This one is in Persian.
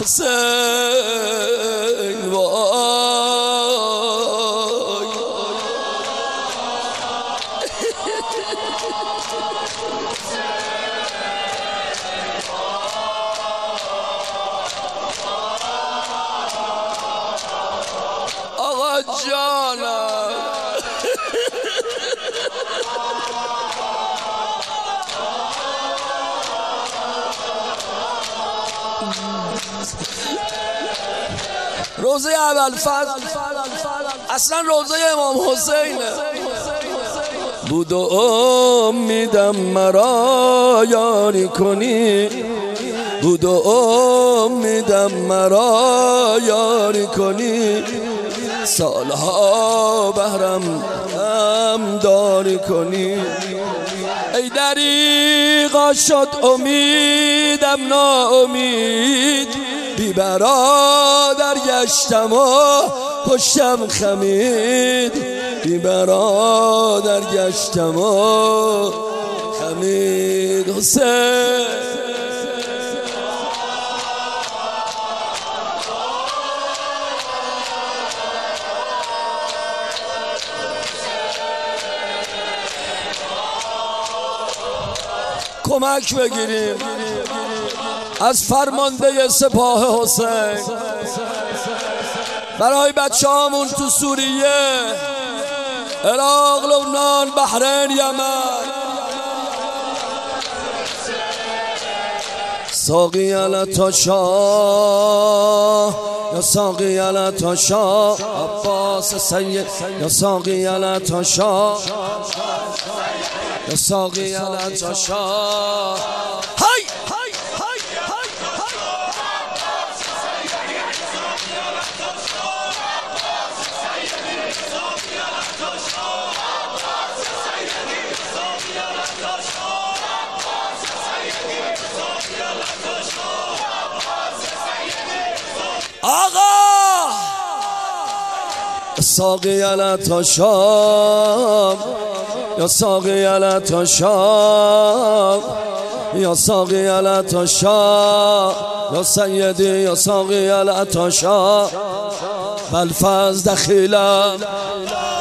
حسین وای آقا جانم روزه ابوالفضل اصلا روزه امام حسینه. بود و امیدم مرا یاری کنی، بود و امیدم مرا یاری کنی، سالها بهرم داری کنی. ای دریغا شد امیدم ناامید، بی برادر گشتم و پشتم خمید، بی برادر گشتم و خمید. حسین کمک بگیریم از فرمانده سپاه حسین برای بچه‌هامون تو سوریه، عراق، لبنان، بحرین، یمن. ساقی علتا شاه یا ساقی علتا شاه عباس سید، یا ساقی علتا شاه یا ساقی علتا شاه. های آقا ساقی علتا شام یا ساقی علتا شام یا ساقی علتا شام یا سیدی یا ساقی علتا شام بالفضل دخیلم